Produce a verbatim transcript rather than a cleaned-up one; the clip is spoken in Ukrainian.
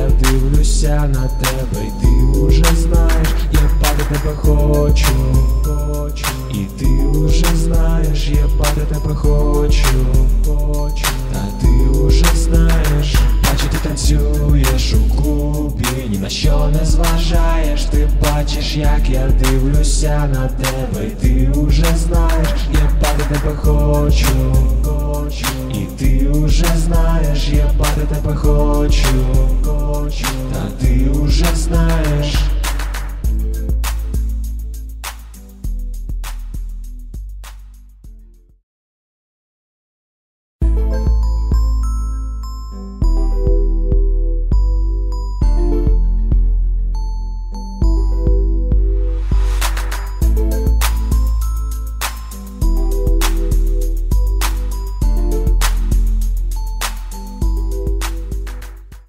дивлюся на тебе, і ти уже знаєш, я бати тебе хочу, хочу. І ти уже знаєш, я бати тебе хочу, хочу. Та ти уже знаєш, бачу, ти танцюєш у клубі, ні на що не зважаєш. Ти бачиш, як я дивлюся на тебе, і ти уже знаєш, я бати тебе хочу, хочу. І ти уже знаєш, я бати тебе хочу, хочу.